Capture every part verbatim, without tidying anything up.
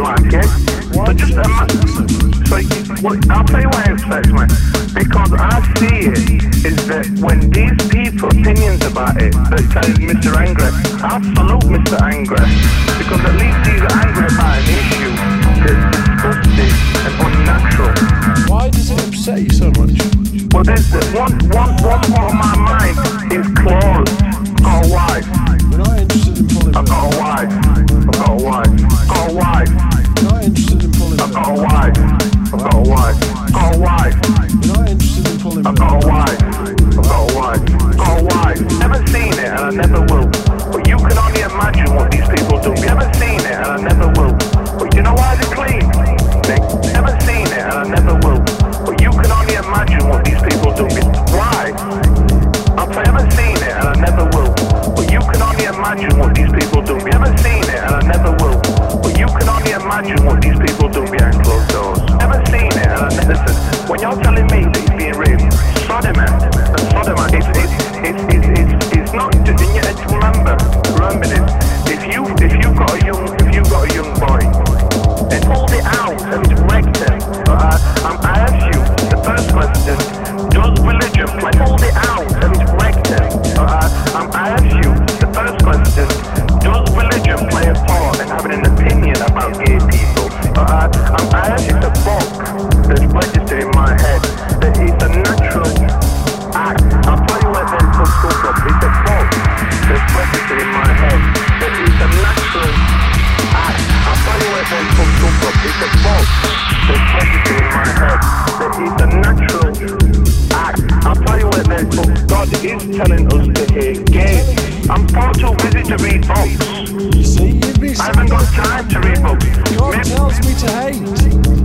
what I get. So just imagine. So what, I'll tell you why it upsets me. Because I see it is that when these people opinions about it, that tells Mister Angry, I salute Mister Angry because at least he's angry about an issue that's disgusting and unnatural. Why does it upset you so much? Well, there's the one, one, one part of my mind is closed. I've got a wife. We're not interested in pulling I've got a wife. I've got a wife. I've got a wife. We're not interested in pulling I've got a wife. I've got a wife. I've got a wife. We're not interested in pulling I've got a wife. I've got a wife. I've got a wife. Never seen it and I never will. But you can only imagine what these people do. Never seen it and I never will. But you know why they're clean? Nick? Never seen it and I never will. But you can only imagine what these people do. Why? I've never seen it and I never will. But you can only imagine what these people do. Never seen it and I never will. But you can only imagine what these people do behind closed doors. Never seen it and I never listen. When you're telling me that he's being raped, sodomy, and sodomy, it's it's it's it's it's, it's not. And yet, remember, remember this. If you if you got a young if you got a young boy and hold it out and wrecked him, uh, um, I ask you the first question: does religion play? Hold it out and wrecked him. Uh, um, I ask you the first question: does religion play a part in having an opinion about gay people? Uh, um, I ask you the book that's registered in my head that it's a natural act. I'll tell you where that comes from. It's a book that's registered in my head that it's a natural act. I'll tell you where that comes from. It's a book that's registered in my head that it's a natural act. I'll tell you where that comes. God is telling us to hate gay. I'm far too busy to read books. You see, you'd be I haven't got time to read books. God Maybe tells me to hate.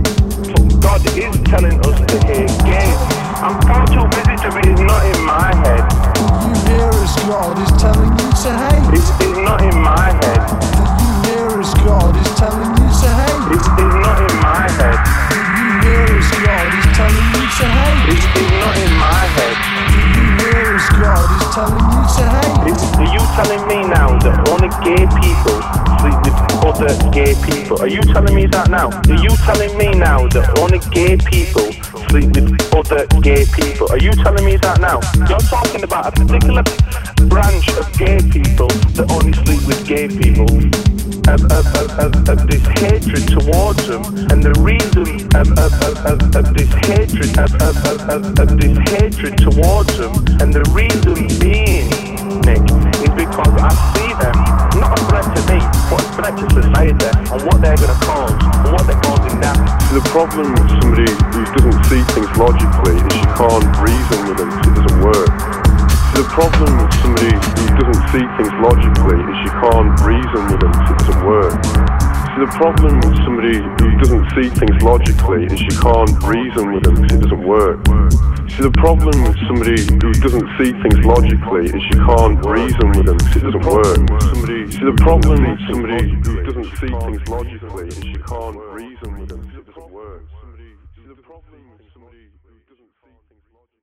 God is telling us to hate gay. I'm far too busy to read. It's not in my head. You hear as God is telling you to hate. It's, it's not in my head. That you hear as God is telling you to hate. It's, it's not in my head. That you hear as God is telling you to hate. It's, it's not in my head. That you hear as God is telling you to hate. It's, are you telling me now that only gay people sleep with other gay people? Are you telling me that now? Are you telling me now that only gay people sleep with other gay people? Are you telling me that now? You're talking about a particular branch of gay people that only sleep with gay people. Of, of, of, of, of this hatred towards them, and the reason of, of, of, of, of this hatred of, of, of, of, of this hatred towards them, and the reason being, Nick, is because I see them not a threat to me, but a threat to society and what they're going to cause and what they're causing now. So the problem with somebody who doesn't see things logically is you can't reason with them, so it doesn't work. So the problem with somebody who doesn't see things logically is you can't reason with them, so it doesn't work. So the problem with somebody who doesn't see things logically is you can't reason with them, so it doesn't work. So the problem with somebody who doesn't see things logically is you can't reason with them, so it doesn't work. So the problem with somebody who doesn't see things logically is you can't reason with them, so it doesn't work. So the problem with somebody who doesn't see things logically